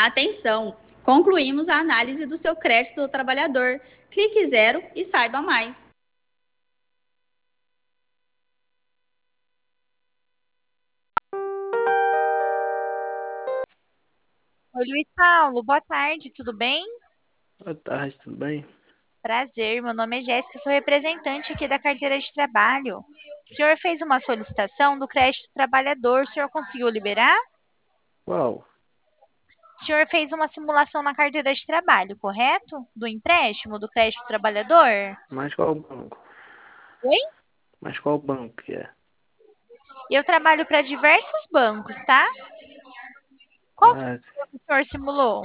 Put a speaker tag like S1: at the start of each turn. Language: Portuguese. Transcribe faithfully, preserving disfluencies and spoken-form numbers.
S1: Atenção! Concluímos a análise do seu crédito do trabalhador. Clique zero e saiba mais.
S2: Oi, Luiz Paulo, boa tarde, tudo bem?
S3: Boa tarde, tudo bem?
S2: Prazer, meu nome é Jéssica, sou representante aqui da carteira de trabalho. O senhor fez uma solicitação do crédito trabalhador, o senhor conseguiu liberar?
S3: Qual?
S2: O senhor fez uma simulação na carteira de trabalho, correto? Do empréstimo, do crédito trabalhador?
S3: Mas qual banco?
S2: Oi?
S3: Mas qual banco que é?
S2: Eu trabalho para diversos bancos, tá? Qual foi
S3: Ah,
S2: o que o senhor simulou?